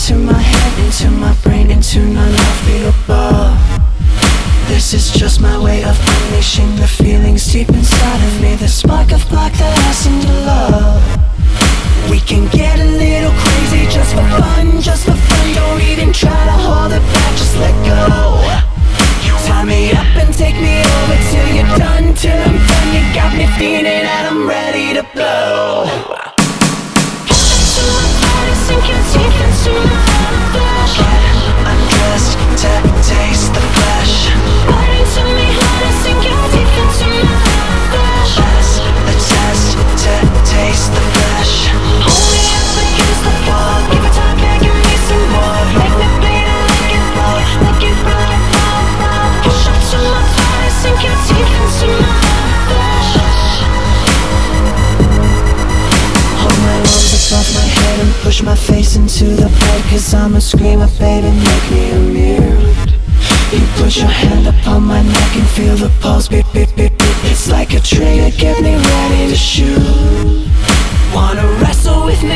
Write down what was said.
into my head, into my brain, into none of the above. This is just my way of unleashing the feelings deep inside of me, the spark of black that I seem to love. We can get a little crazy just for fun, just for fun. Don't even try to hold it back, just let go. Tie me up and take me over till you're done, till I'm done. You got me feeling that I'm ready to blow. Push into my body, sink your teeth into my flesh. Get undressed to taste the flesh. Bite into me harder, sink your teeth into my flesh. Pass the test to taste the flesh. Hold me up against the wall, give it time, back, give me some more. Make me bleed and make it blow, make it blow. Push up to my body, sink your teeth into my flesh. Hold my arms above my head and push my face into the bed, 'cause I'm a screamer, baby, make me immune. You put your hand upon my neck and feel the pulse beat, beat, beat, beat. It's like a trigger, get me ready to shoot. Wanna wrestle with me?